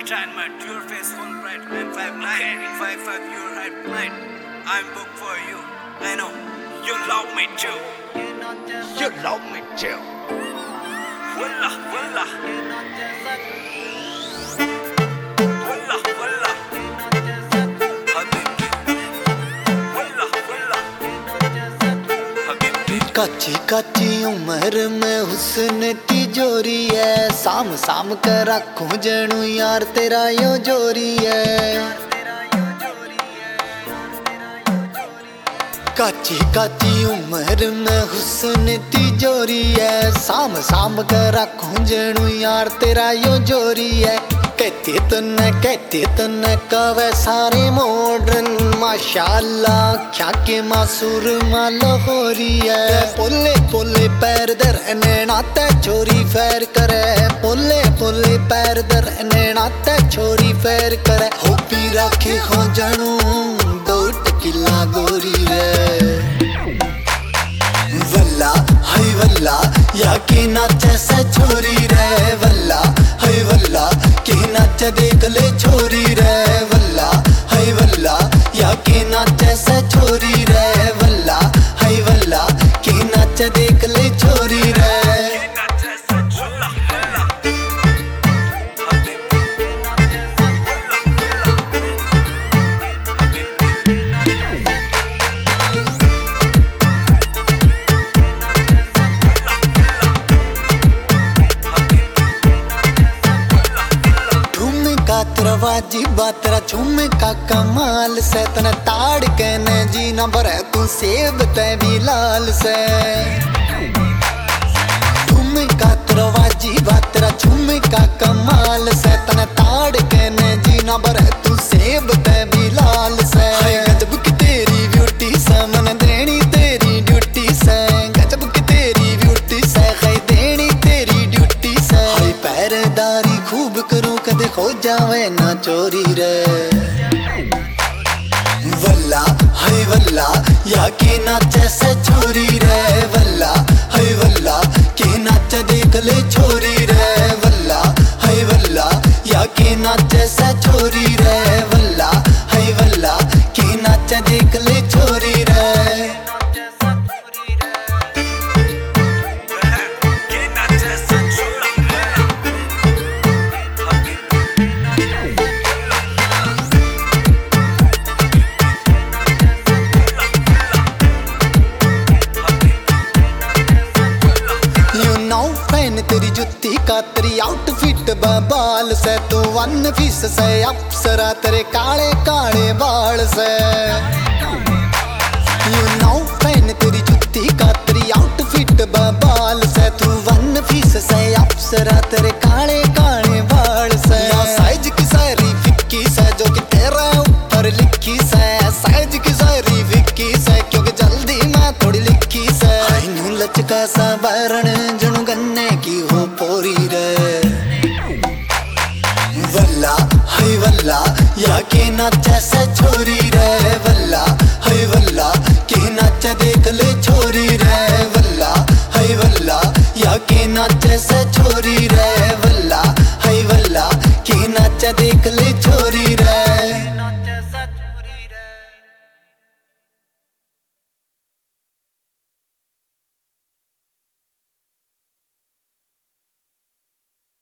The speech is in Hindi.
entertainment, your face on bright and 5'9", 5'5", your height blind. I'm booked for you. I know you love me too. You love me too. Wallah, wallah. Wallah, wallah. Habibi. Wallah, wallah. Habibi. काची काची उम्र में हुस्न तिजोरी है, साम साम कर रखूं जनू यार तेरा यो जोरी है। काची काची उम्र में हुस्न तिजोरी है, साम साम कर रखूं जनू यार तेरा यो जोरी है। कहते तन कवे सारे मॉडर्न माशाअल्लाह, क्या के मासूर मालो हो रही है। पोले पोले पैर दर नैना ते छोरी फैर करे, पोले पोले पैर दर नैना ते छोरी फैर करे। हो पी रखे हो जनू दो टकिला गोरी रे। वल्ला हाय वल्ला या के नाचे से छोरी रे, वल्ला हाय वल्ला के नाचे देख ले छोरी रे। वल्ला हाय वल्ला या के नाचे से छोरी रे, वल्ला हाय वल्ला के नाचे देख ले छोरी रे। तरवाजी बातरा झूमे का कमाल से, तने ताड़ कहने जीना भरे तू सेब ते भी लाल से। झूमे का तरवाजी बातरा झूमे का कमाल से, तने ताड़ कहने जीना भरे तू सेब ते भी लाल से। गजब की तेरी ब्यूटी से मन देनी तेरी ड्यूटी से, गजब की तेरी ब्यूटी से खै देनी तेरी ड्यूटी से। पैरदारी खूब करूं कदे खो जावे ना चोरी रे। वल्ला हाय वल्ला या के नाचे से छोरी रे, वल्ला हाय वल्ला के नाचे देख ले छोरी रे। वल्ला हाय वल्ला या के नाचे से छोरी रे, वल्ला हाय वल्ला के नाचे देख ले छोरी रे। तेरी जुत्ती का तेरी आउटफिट बाल से, तू वन फीस से अप्सरा तेरे काले काले बाल से। You know फैन तेरी जुत्ती का तेरी आउटफिट बाल से, तू वन फीस से अप्सरा तेरे काले काले बाल से। साइज की सारी फिक्की से जो कि तेरा ऊपर लिखी से, साइज की सारी फिक्की से क्योंकि जल्दी मैं थोड़ी लिखी से। यूं लचका सा बरण जनू गन्ने की हो पोरी रे। वल्ला हाय वल्ला या के नाचे से छोरी